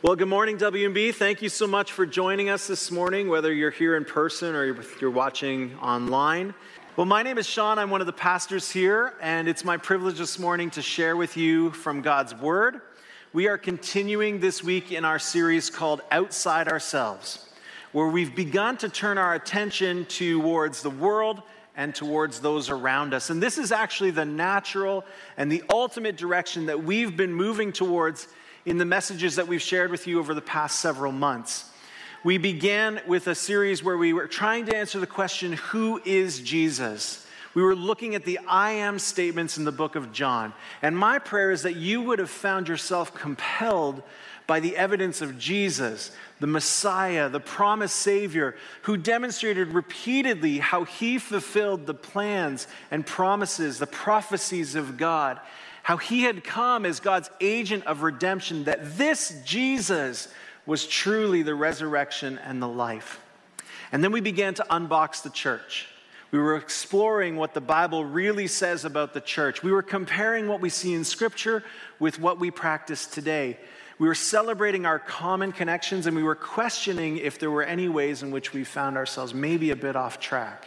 Well, good morning, WMB. Thank you so much for joining us this morning, whether you're here in person or you're watching online. Well, my name is Sean. I'm one of the pastors here, and it's my privilege this morning to share with you from God's Word. We are continuing this week in our series called Outside Ourselves, where we've begun to turn our attention towards the world and towards those around us. And this is actually the natural and the ultimate direction that we've been moving towards in the messages that we've shared with you over the past several months. We began with a series where we were trying to answer the question, who is Jesus? We were looking at the I am statements in the book of John. And my prayer is that you would have found yourself compelled by the evidence of Jesus, the Messiah, the promised Savior, who demonstrated repeatedly how he fulfilled the plans and promises, the prophecies of God, how he had come as God's agent of redemption, that this Jesus was truly the resurrection and the life. And then we began to unbox the church. We were exploring what the Bible really says about the church. We were comparing what we see in Scripture with what we practice today. We were celebrating our common connections, and we were questioning if there were any ways in which we found ourselves maybe a bit off track,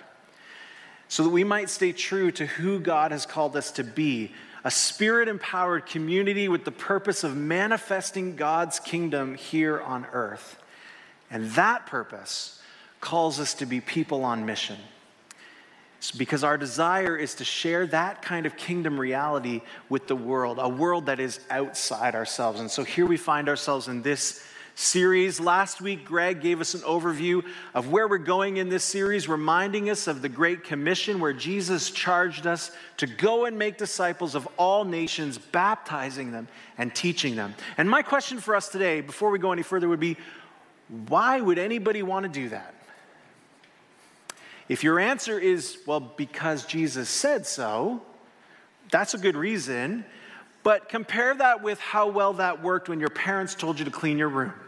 so that we might stay true to who God has called us to be, a Spirit-empowered community with the purpose of manifesting God's kingdom here on earth. And that purpose calls us to be people on mission. It's because our desire is to share that kind of kingdom reality with the world, a world that is outside ourselves. And so here we find ourselves in this series. Last week, Greg gave us an overview of where we're going in this series, reminding us of the Great Commission, where Jesus charged us to go and make disciples of all nations, baptizing them and teaching them. And my question for us today, before we go any further, would be, why would anybody want to do that? If your answer is, well, because Jesus said so, that's a good reason. But compare that with how well that worked when your parents told you to clean your room.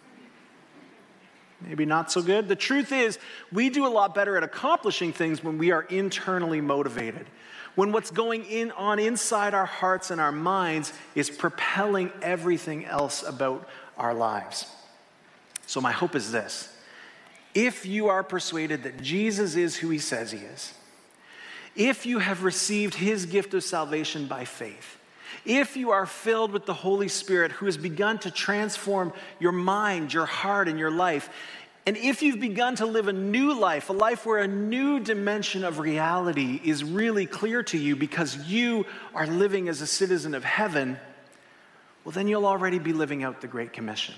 Maybe not so good. The truth is, we do a lot better at accomplishing things when we are internally motivated. When what's going on inside our hearts and our minds is propelling everything else about our lives. So my hope is this. If you are persuaded that Jesus is who he says he is, if you have received his gift of salvation by faith, if you are filled with the Holy Spirit who has begun to transform your mind, your heart, and your life, and if you've begun to live a new life, a life where a new dimension of reality is really clear to you because you are living as a citizen of heaven, well, then you'll already be living out the Great Commission.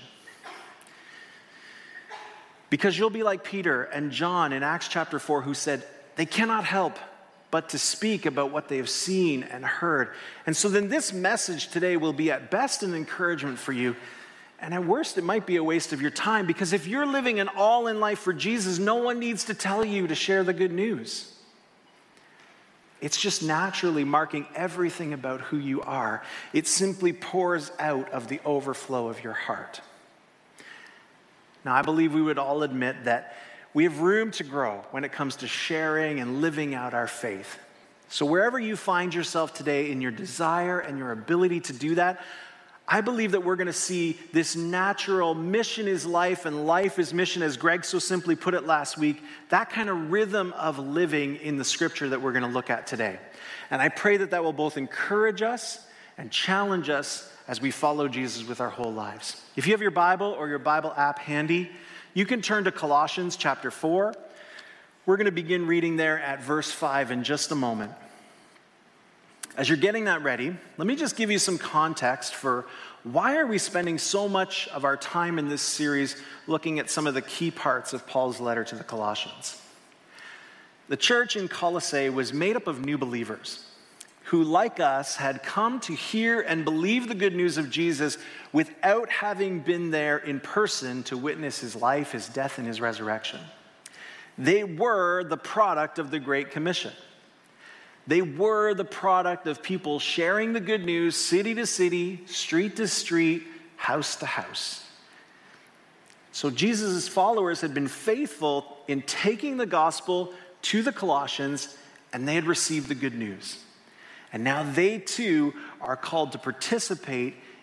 Because you'll be like Peter and John in Acts chapter 4 who said, they cannot help but to speak about what they have seen and heard. And so then this message today will be at best an encouragement for you, and at worst it might be a waste of your time, because if you're living an all-in life for Jesus, no one needs to tell you to share the good news. It's just naturally marking everything about who you are. It simply pours out of the overflow of your heart. Now, I believe we would all admit that we have room to grow when it comes to sharing and living out our faith. So wherever you find yourself today in your desire and your ability to do that, I believe that we're going to see this natural mission is life and life is mission, as Greg so simply put it last week, that kind of rhythm of living in the scripture that we're going to look at today. And I pray that that will both encourage us and challenge us as we follow Jesus with our whole lives. If you have your Bible or your Bible app handy, you can turn to Colossians chapter 4. We're going to begin reading there at verse 5 in just a moment. As you're getting that ready, let me just give you some context for why are we spending so much of our time in this series looking at some of the key parts of Paul's letter to the Colossians. The church in Colossae was made up of new believers who, like us, had come to hear and believe the good news of Jesus without having been there in person to witness his life, his death, and his resurrection. They were the product of the Great Commission. They were the product of people sharing the good news city to city, street to street, house to house. So Jesus' followers had been faithful in taking the gospel to the Colossians, and they had received the good news. And now they too are called to participate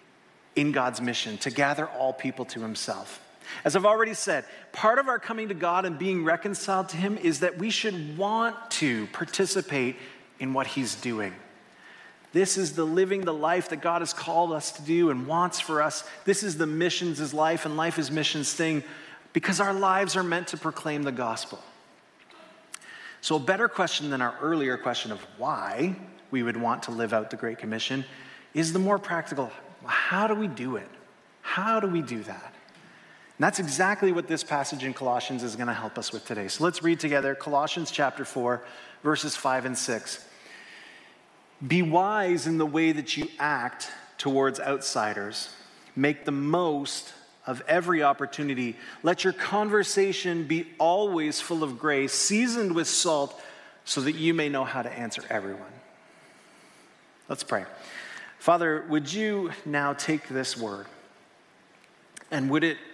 in God's mission to gather all people to himself. As I've already said, part of our coming to God and being reconciled to him is that we should want to participate in what he's doing. This is the living the life that God has called us to do and wants for us. This is the missions is life and life is missions thing, because our lives are meant to proclaim the gospel. So a better question than our earlier question of why we would want to live out the Great Commission is the more practical, how do we do it? How do we do that? And that's exactly what this passage in Colossians is going to help us with today. So let's read together Colossians chapter 4, verses 5 and 6. Be wise in the way that you act towards outsiders. Make the most of every opportunity. Let your conversation be always full of grace, seasoned with salt, so that you may know how to answer everyone. Let's pray. Father, would you now take this word, and would it,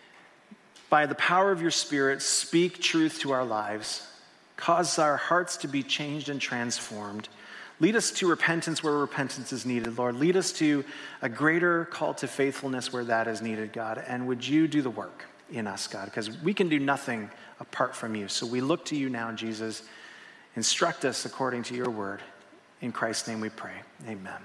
by the power of your Spirit, speak truth to our lives, cause our hearts to be changed and transformed. Lead us to repentance where repentance is needed, Lord. Lead us to a greater call to faithfulness where that is needed, God. And would you do the work in us, God? Because we can do nothing apart from you. So we look to you now, Jesus. Instruct us according to your word. In Christ's name we pray. Amen.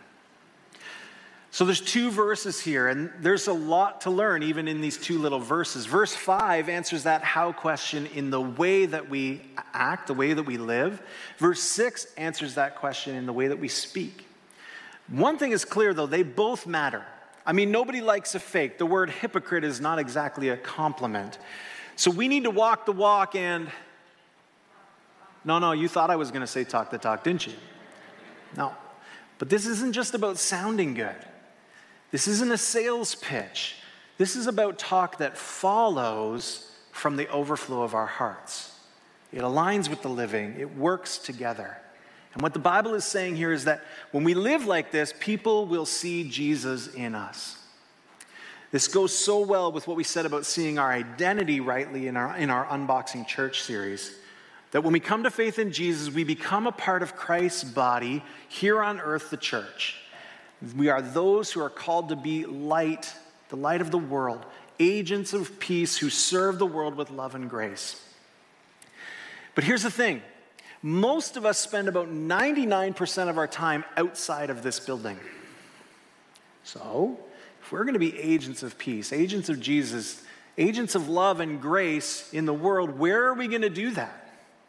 So there's 2 verses here, and there's a lot to learn even in these 2 little verses. Verse 5 answers that how question in the way that we act, the way that we live. Verse 6 answers that question in the way that we speak. One thing is clear, though, they both matter. I mean, nobody likes a fake. The word hypocrite is not exactly a compliment. So we need to walk the walk and... No, you thought I was going to say talk the talk, didn't you? No. But this isn't just about sounding good. This isn't a sales pitch. This is about talk that follows from the overflow of our hearts. It aligns with the living. It works together. And what the Bible is saying here is that when we live like this, people will see Jesus in us. This goes so well with what we said about seeing our identity rightly in our Unboxing Church series. That when we come to faith in Jesus, we become a part of Christ's body here on earth, the church. We are those who are called to be light, the light of the world, agents of peace who serve the world with love and grace. But here's the thing. Most of us spend about 99% of our time outside of this building. So, if we're going to be agents of peace, agents of Jesus, agents of love and grace in the world, where are we going to do that?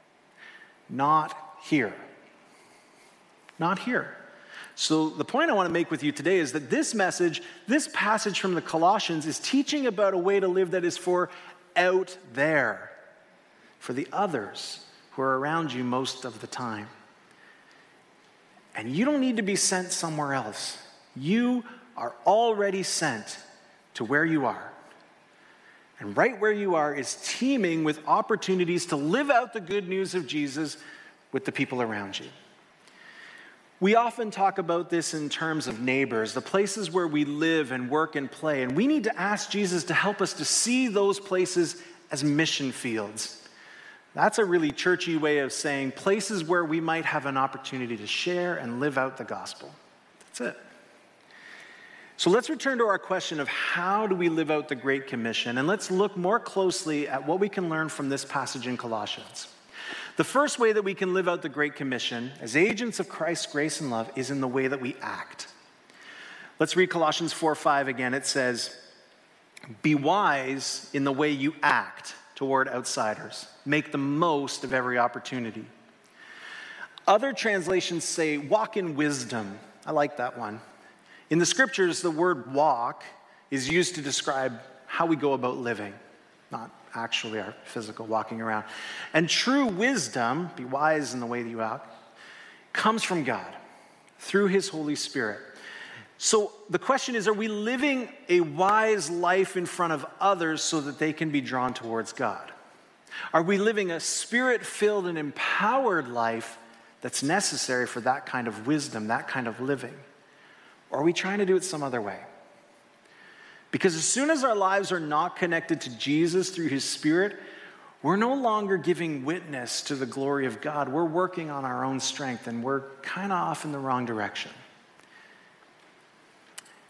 Not here. Not here. So the point I want to make with you today is that this message, this passage from the Colossians is teaching about a way to live that is for out there, for the others who are around you most of the time. And you don't need to be sent somewhere else. You are already sent to where you are. And right where you are is teeming with opportunities to live out the good news of Jesus with the people around you. We often talk about this in terms of neighbors, the places where we live and work and play. And we need to ask Jesus to help us to see those places as mission fields. That's a really churchy way of saying places where we might have an opportunity to share and live out the gospel. That's it. So let's return to our question of how do we live out the Great Commission, and let's look more closely at what we can learn from this passage in Colossians. The first way that we can live out the Great Commission as agents of Christ's grace and love is in the way that we act. Let's read Colossians 4:5 again. It says, "Be wise in the way you act toward outsiders. Make the most of every opportunity." Other translations say, "Walk in wisdom." I like that one. In the scriptures, the word walk is used to describe how we go about living, not actually our physical walking around. And true wisdom, be wise in the way that you act, comes from God through his Holy Spirit. So the question is, are we living a wise life in front of others so that they can be drawn towards God? Are we living a spirit-filled and empowered life that's necessary for that kind of wisdom, that kind of living? Or are we trying to do it some other way? Because as soon as our lives are not connected to Jesus through his Spirit, we're no longer giving witness to the glory of God. We're working on our own strength, and we're kind of off in the wrong direction.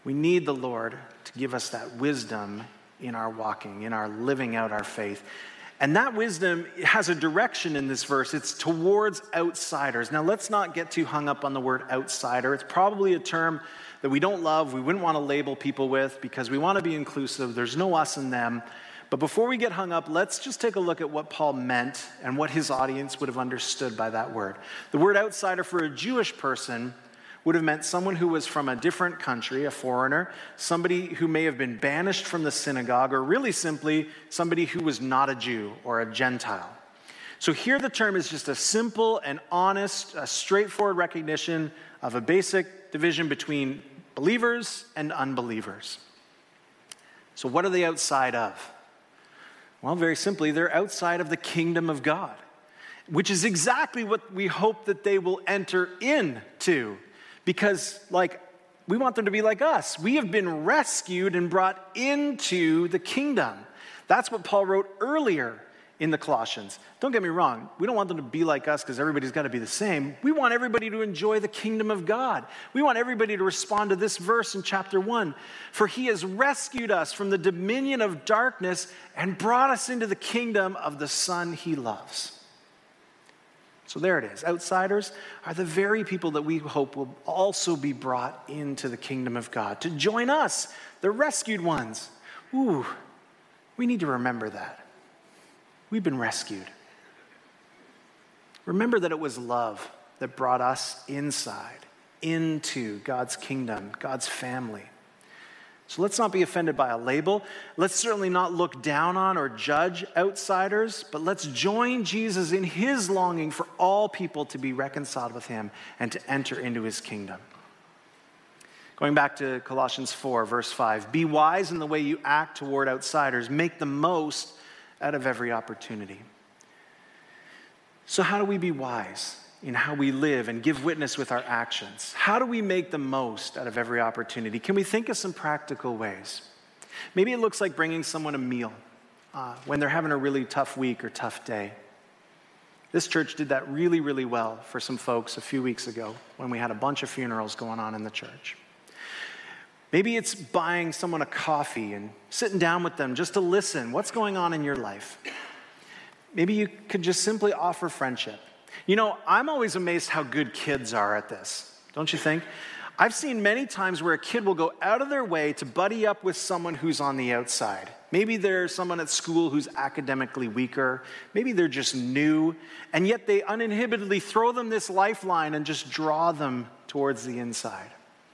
We need the Lord to give us that wisdom in our walking, in our living out our faith. And that wisdom has a direction in this verse. It's towards outsiders. Now, let's not get too hung up on the word outsider. It's probably a term that we don't love, we wouldn't want to label people with, because we want to be inclusive. There's no us and them. But before we get hung up, let's just take a look at what Paul meant and what his audience would have understood by that word. The word outsider for a Jewish person would have meant someone who was from a different country, a foreigner, somebody who may have been banished from the synagogue, or really simply, somebody who was not a Jew or a Gentile. So here the term is just a simple and honest, a straightforward recognition of a basic division between believers and unbelievers. So what are they outside of? Well, very simply, they're outside of the kingdom of God, which is exactly what we hope that they will enter into. Because, we want them to be like us. We have been rescued and brought into the kingdom. That's what Paul wrote earlier in the Colossians. Don't get me wrong. We don't want them to be like us because everybody's got to be the same. We want everybody to enjoy the kingdom of God. We want everybody to respond to this verse in chapter 1. For he has rescued us from the dominion of darkness and brought us into the kingdom of the Son he loves. So there it is. Outsiders are the very people that we hope will also be brought into the kingdom of God, to join us, the rescued ones. Ooh, we need to remember that. We've been rescued. Remember that it was love that brought us inside, into God's kingdom, God's family. So let's not be offended by a label. Let's certainly not look down on or judge outsiders, but let's join Jesus in his longing for all people to be reconciled with him and to enter into his kingdom. Going back to Colossians 4, verse 5, be wise in the way you act toward outsiders. Make the most out of every opportunity. So how do we be wise in how we live and give witness with our actions? How do we make the most out of every opportunity? Can we think of some practical ways? Maybe it looks like bringing someone a meal when they're having a really tough week or tough day. This church did that really, really well for some folks a few weeks ago when we had a bunch of funerals going on in the church. Maybe it's buying someone a coffee and sitting down with them just to listen. What's going on in your life? Maybe you could just simply offer friendship. You know, I'm always amazed how good kids are at this, don't you think? I've seen many times where a kid will go out of their way to buddy up with someone who's on the outside. Maybe there's someone at school who's academically weaker. Maybe they're just new, and yet they uninhibitedly throw them this lifeline and just draw them towards the inside.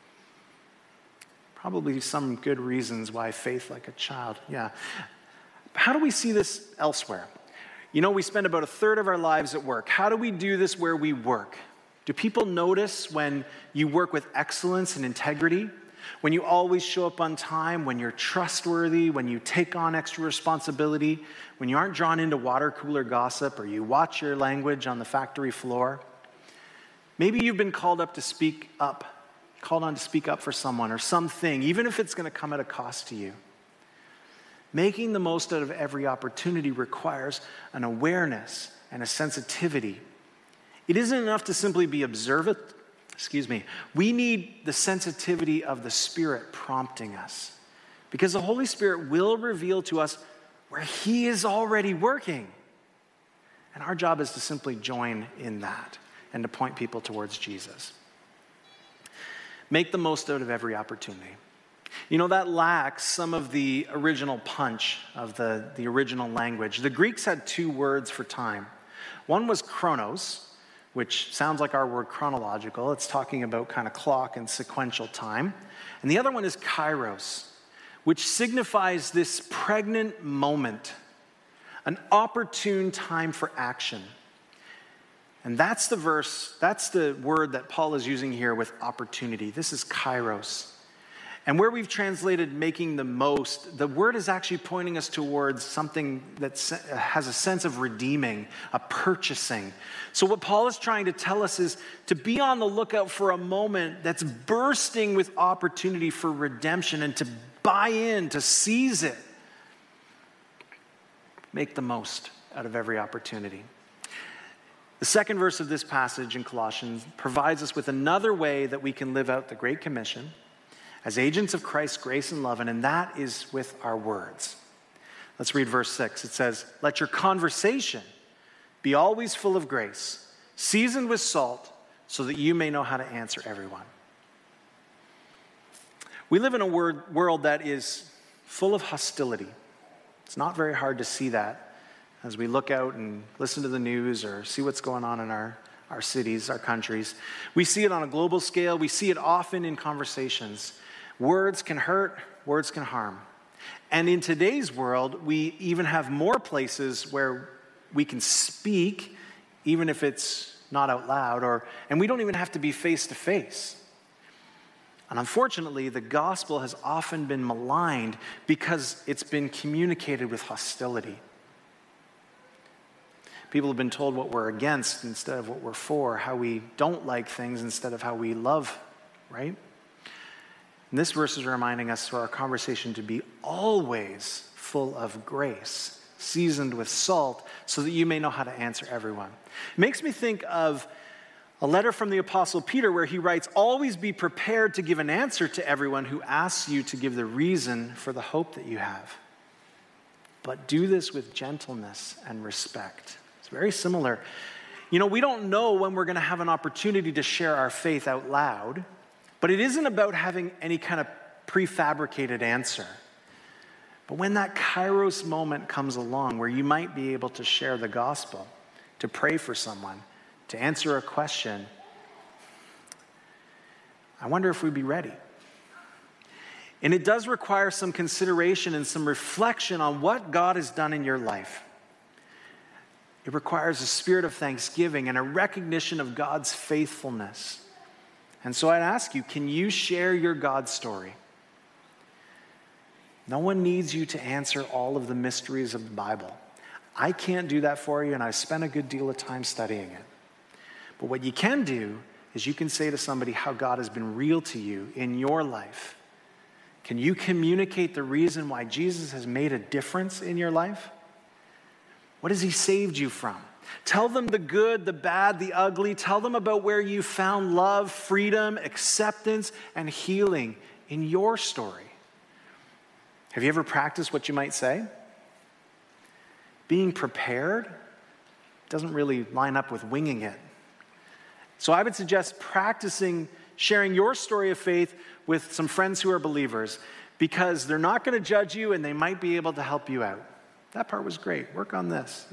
Probably some good reasons why faith like a child, yeah. How do we see this elsewhere? You know, we spend about a third of our lives at work. How do we do this where we work? Do people notice when you work with excellence and integrity? When you always show up on time? When you're trustworthy? When you take on extra responsibility? When you aren't drawn into water cooler gossip or you watch your language on the factory floor? Maybe you've been called on to speak up for someone or something, even if it's going to come at a cost to you. Making the most out of every opportunity requires an awareness and a sensitivity. It isn't enough to simply be observant. We need the sensitivity of the Spirit prompting us, because the Holy Spirit will reveal to us where he is already working. And our job is to simply join in that and to point people towards Jesus. Make the most out of every opportunity. You know, that lacks some of the original punch of the original language. The Greeks had two words for time. One was chronos, which sounds like our word chronological. It's talking about kind of clock and sequential time. And the other one is kairos, which signifies this pregnant moment, an opportune time for action. And that's the word that Paul is using here with opportunity. This is kairos. And where we've translated making the most, the word is actually pointing us towards something that has a sense of redeeming, a purchasing. So what Paul is trying to tell us is to be on the lookout for a moment that's bursting with opportunity for redemption and to buy in, to seize it. Make the most out of every opportunity. The second verse of this passage in Colossians provides us with another way that we can live out the Great Commission. as agents of Christ's grace and love, and that is with our words. Let's read verse 6. It says, "Let your conversation be always full of grace, seasoned with salt, so that you may know how to answer everyone." We live in a world that is full of hostility. It's not very hard to see that as we look out and listen to the news or see what's going on in our cities, our countries. We see it on a global scale. We see it often in conversations. Words can hurt, words can harm. And in today's world, we even have more places where we can speak, even if it's not out loud, and we don't even have to be face to face. And unfortunately, the gospel has often been maligned because it's been communicated with hostility. People have been told what we're against instead of what we're for, how we don't like things instead of how we love, right? And this verse is reminding us for our conversation to be always full of grace, seasoned with salt, so that you may know how to answer everyone. It makes me think of a letter from the Apostle Peter where he writes, "Always be prepared to give an answer to everyone who asks you to give the reason for the hope that you have. But do this with gentleness and respect." It's very similar. You know, we don't know when we're going to have an opportunity to share our faith out loud, but it isn't about having any kind of prefabricated answer. But when that kairos moment comes along where you might be able to share the gospel, to pray for someone, to answer a question, I wonder if we'd be ready. And it does require some consideration and some reflection on what God has done in your life. It requires a spirit of thanksgiving and a recognition of God's faithfulness. And so I'd ask you, can you share your God story? No one needs you to answer all of the mysteries of the Bible. I can't do that for you, and I've spent a good deal of time studying it. But what you can do is you can say to somebody how God has been real to you in your life. Can you communicate the reason why Jesus has made a difference in your life? What has he saved you from? Tell them the good, the bad, the ugly. Tell them about where you found love, freedom, acceptance, and healing in your story. Have you ever practiced what you might say? Being prepared doesn't really line up with winging it. So I would suggest practicing sharing your story of faith with some friends who are believers, because they're not going to judge you and they might be able to help you out. That part was great. Work on this.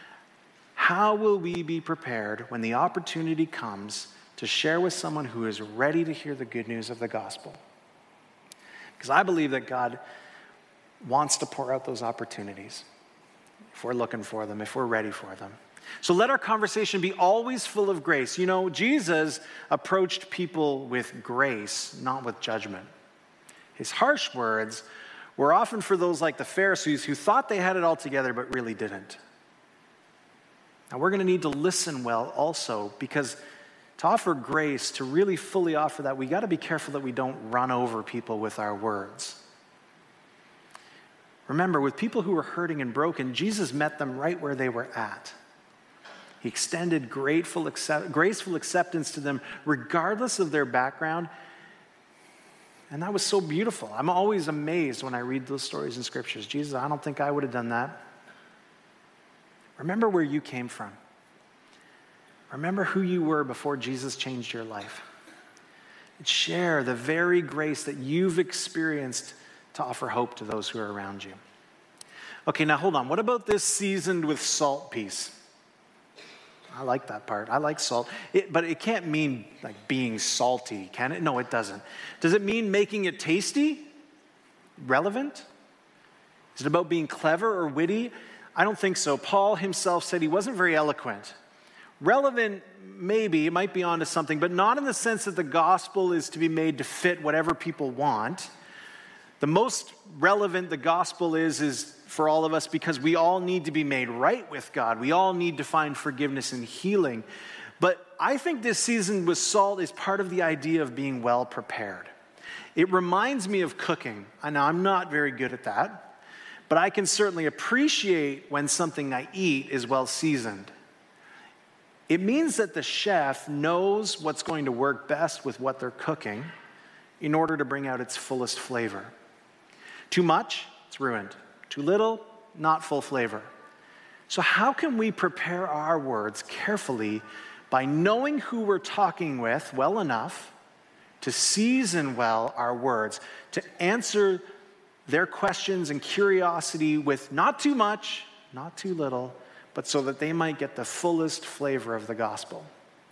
How will we be prepared when the opportunity comes to share with someone who is ready to hear the good news of the gospel? Because I believe that God wants to pour out those opportunities if we're looking for them, if we're ready for them. So let our conversation be always full of grace. You know, Jesus approached people with grace, not with judgment. His harsh words were often for those like the Pharisees who thought they had it all together but really didn't. Now we're going to need to listen well also, because to offer grace, to really fully offer that, we got to be careful that we don't run over people with our words. Remember, with people who were hurting and broken, Jesus met them right where they were at. He extended graceful acceptance to them regardless of their background. And that was so beautiful. I'm always amazed when I read those stories in scriptures. Jesus, I don't think I would have done that. Remember where you came from. Remember who you were before Jesus changed your life. And share the very grace that you've experienced to offer hope to those who are around you. Okay, now hold on. What about this seasoned with salt piece? I like that part. I like salt. But it can't mean like being salty, can it? No, it doesn't. Does it mean making it tasty? Relevant? Is it about being clever or witty? I don't think so. Paul himself said he wasn't very eloquent. Relevant, maybe, it might be onto something, but not in the sense that the gospel is to be made to fit whatever people want. The most relevant the gospel is for all of us, because we all need to be made right with God. We all need to find forgiveness and healing. But I think this season with salt is part of the idea of being well prepared. It reminds me of cooking. I know I'm not very good at that, but I can certainly appreciate when something I eat is well seasoned. It means that the chef knows what's going to work best with what they're cooking, in order to bring out its fullest flavor. Too much, it's ruined. Too little, not full flavor. So how can we prepare our words carefully by knowing who we're talking with well enough to season well our words, to answer their questions and curiosity with not too much, not too little, but so that they might get the fullest flavor of the gospel?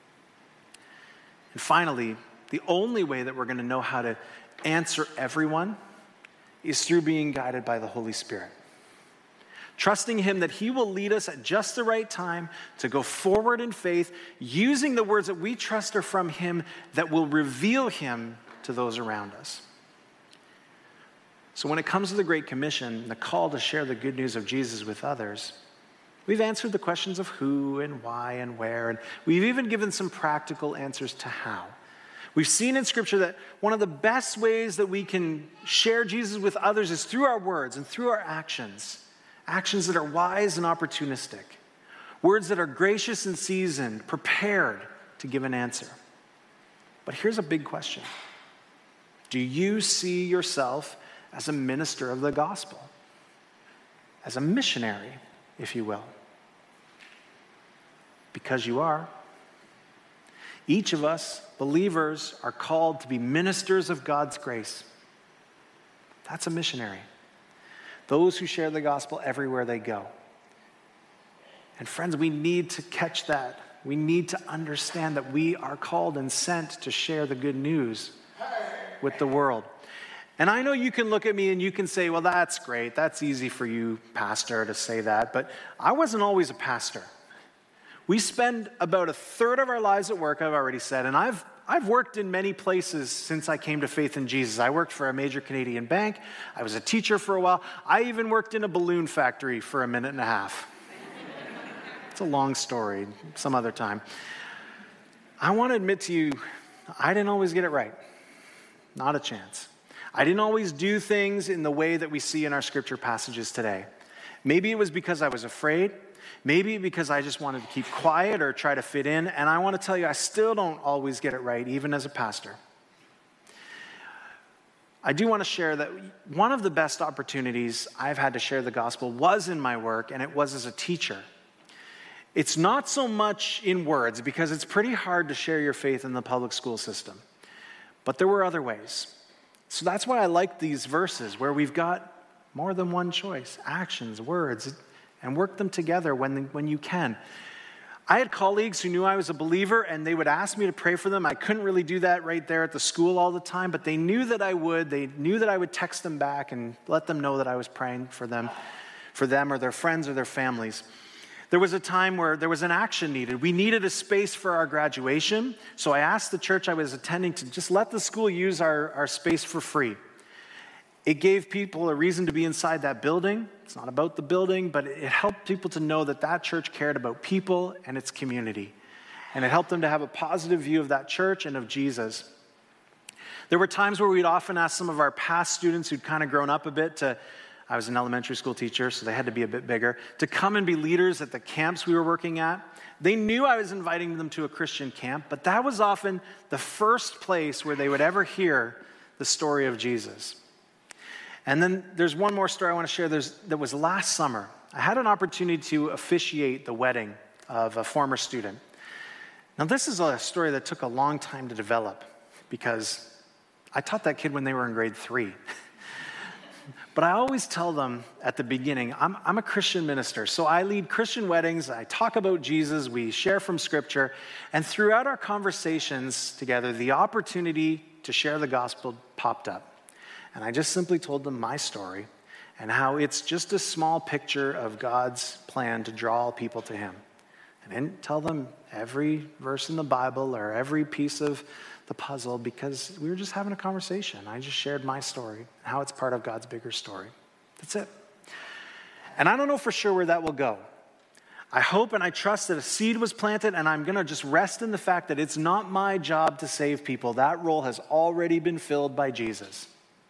And finally, the only way that we're going to know how to answer everyone is through being guided by the Holy Spirit. Trusting him that he will lead us at just the right time to go forward in faith, using the words that we trust are from him that will reveal him to those around us. So when it comes to the Great Commission, the call to share the good news of Jesus with others, we've answered the questions of who and why and where, and we've even given some practical answers to how. We've seen in Scripture that one of the best ways that we can share Jesus with others is through our words and through our actions. Actions that are wise and opportunistic. Words that are gracious and seasoned, prepared to give an answer. But here's a big question. Do you see yourself as a minister of the gospel? As a missionary, if you will? Because you are. Each of us, believers, are called to be ministers of God's grace. That's a missionary. Those who share the gospel everywhere they go. And friends, we need to catch that. We need to understand that we are called and sent to share the good news with the world. And I know you can look at me and you can say, well, that's great. That's easy for you, pastor, to say that. But I wasn't always a pastor. We spend about a third of our lives at work, I've already said, and I've worked in many places since I came to faith in Jesus. I worked for a major Canadian bank. I was a teacher for a while. I even worked in a balloon factory for a minute and a half. It's a long story, some other time. I want to admit to you, I didn't always get it right. Not a chance. I didn't always do things in the way that we see in our scripture passages today. Maybe it was because I was afraid. Maybe because I just wanted to keep quiet or try to fit in. And I want to tell you, I still don't always get it right, even as a pastor. I do want to share that one of the best opportunities I've had to share the gospel was in my work, and it was as a teacher. It's not so much in words, because it's pretty hard to share your faith in the public school system. But there were other ways. So that's why I like these verses, where we've got more than one choice, actions, words, and work them together when you can. I had colleagues who knew I was a believer, and they would ask me to pray for them. I couldn't really do that right there at the school all the time, but they knew that I would. They knew that I would text them back and let them know that I was praying for them or their friends or their families. There was a time where there was an action needed. We needed a space for our graduation, so I asked the church I was attending to just let the school use our space for free. It gave people a reason to be inside that building. It's not about the building, but it helped people to know that that church cared about people and its community. And it helped them to have a positive view of that church and of Jesus. There were times where we'd often ask some of our past students who'd kind of grown up a bit I was an elementary school teacher, so they had to be a bit bigger, to come and be leaders at the camps we were working at. They knew I was inviting them to a Christian camp, but that was often the first place where they would ever hear the story of Jesus. And then there's one more story I want to share. That was last summer. I had an opportunity to officiate the wedding of a former student. Now, this is a story that took a long time to develop because I taught that kid when they were in grade 3. But I always tell them at the beginning, I'm a Christian minister, so I lead Christian weddings, I talk about Jesus, we share from Scripture, and throughout our conversations together, the opportunity to share the gospel popped up. And I just simply told them my story and how it's just a small picture of God's plan to draw all people to him. I didn't tell them every verse in the Bible or every piece of the puzzle because we were just having a conversation. I just shared my story, how it's part of God's bigger story. That's it. And I don't know for sure where that will go. I hope and I trust that a seed was planted, and I'm going to just rest in the fact that it's not my job to save people. That role has already been filled by Jesus.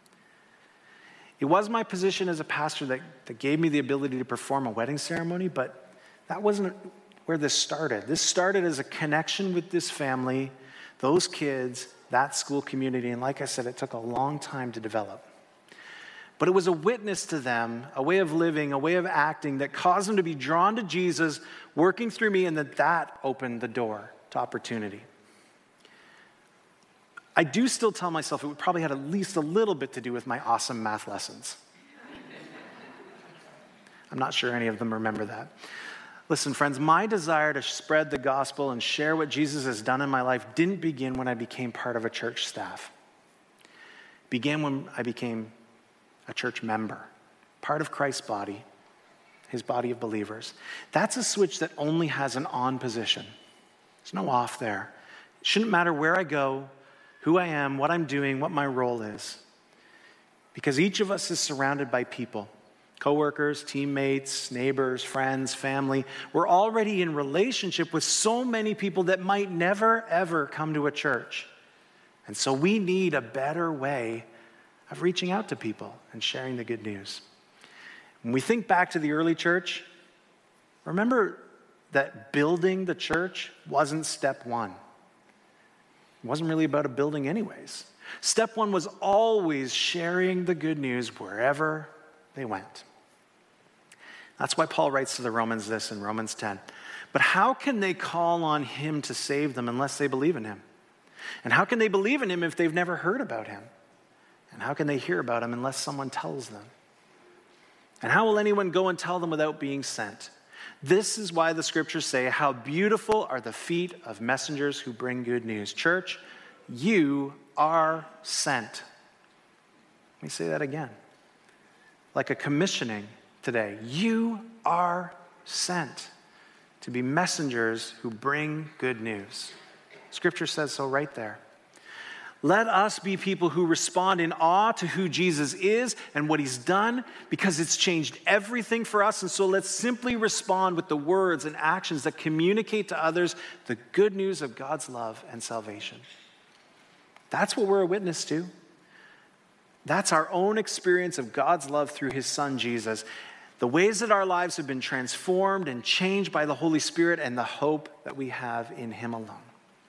It was my position as a pastor that gave me the ability to perform a wedding ceremony, but that wasn't where this started. This started as a connection with this family, those kids, that school community. And like I said, it took a long time to develop. But it was a witness to them, a way of living, a way of acting that caused them to be drawn to Jesus, working through me, and that opened the door to opportunity. I do still tell myself it probably had at least a little bit to do with my awesome math lessons. I'm not sure any of them remember that. Listen, friends, my desire to spread the gospel and share what Jesus has done in my life didn't begin when I became part of a church staff. It began when I became a church member, part of Christ's body, his body of believers. That's a switch that only has an on position. There's no off there. It shouldn't matter where I go, who I am, what I'm doing, what my role is. Because each of us is surrounded by people, coworkers, teammates, neighbors, friends, family. We're already in relationship with so many people that might never, ever come to a church. And so we need a better way of reaching out to people and sharing the good news. When we think back to the early church, remember that building the church wasn't step one. It wasn't really about a building anyways. Step one was always sharing the good news wherever they went. That's why Paul writes to the Romans this in Romans 10. But how can they call on him to save them unless they believe in him? And how can they believe in him if they've never heard about him? And how can they hear about him unless someone tells them? And how will anyone go and tell them without being sent? This is why the scriptures say, how beautiful are the feet of messengers who bring good news. Church, you are sent. Let me say that again. Like a commissioning today. You are sent to be messengers who bring good news. Scripture says so right there. Let us be people who respond in awe to who Jesus is and what he's done, because it's changed everything for us. And so let's simply respond with the words and actions that communicate to others the good news of God's love and salvation. That's what we're a witness to. That's our own experience of God's love through his son, Jesus. The ways that our lives have been transformed and changed by the Holy Spirit, and the hope that we have in him alone.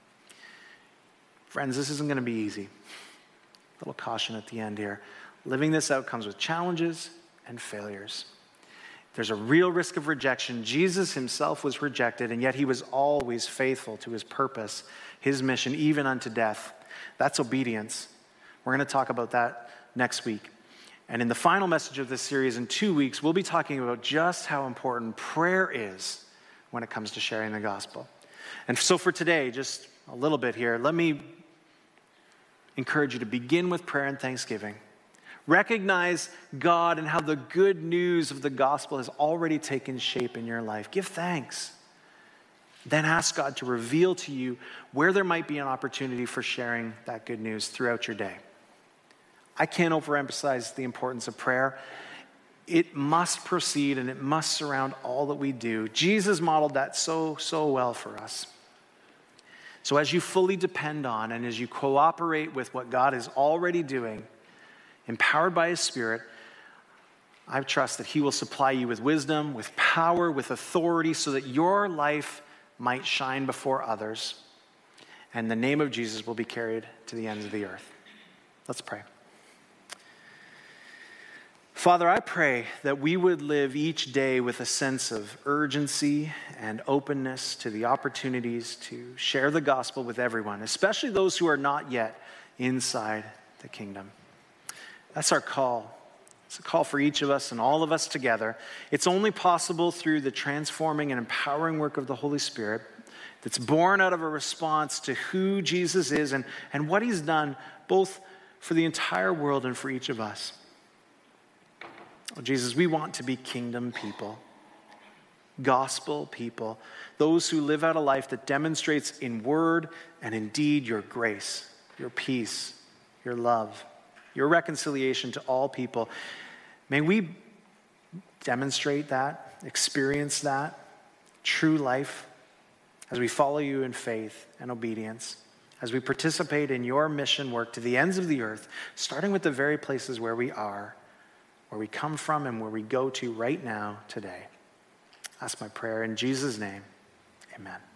Friends, this isn't going to be easy. A little caution at the end here. Living this out comes with challenges and failures. There's a real risk of rejection. Jesus himself was rejected, and yet he was always faithful to his purpose, his mission, even unto death. That's obedience. We're going to talk about that next week. And in the final message of this series in 2 weeks, we'll be talking about just how important prayer is when it comes to sharing the gospel. And so for today, just a little bit here, let me encourage you to begin with prayer and thanksgiving. Recognize God and how the good news of the gospel has already taken shape in your life. Give thanks. Then ask God to reveal to you where there might be an opportunity for sharing that good news throughout your day. I can't overemphasize the importance of prayer. It must proceed and it must surround all that we do. Jesus modeled that so well for us. So as you fully depend on and as you cooperate with what God is already doing, empowered by his Spirit, I trust that he will supply you with wisdom, with power, with authority, so that your life might shine before others, and the name of Jesus will be carried to the ends of the earth. Let's pray. Father, I pray that we would live each day with a sense of urgency and openness to the opportunities to share the gospel with everyone, especially those who are not yet inside the kingdom. That's our call. It's a call for each of us and all of us together. It's only possible through the transforming and empowering work of the Holy Spirit that's born out of a response to who Jesus is and what he's done, both for the entire world and for each of us. Oh, Jesus, we want to be kingdom people, gospel people, those who live out a life that demonstrates in word and in deed your grace, your peace, your love, your reconciliation to all people. May we demonstrate that, experience that true life as we follow you in faith and obedience, as we participate in your mission work to the ends of the earth, starting with the very places where we are, where we come from and where we go to right now today. That's my prayer in Jesus' name. Amen.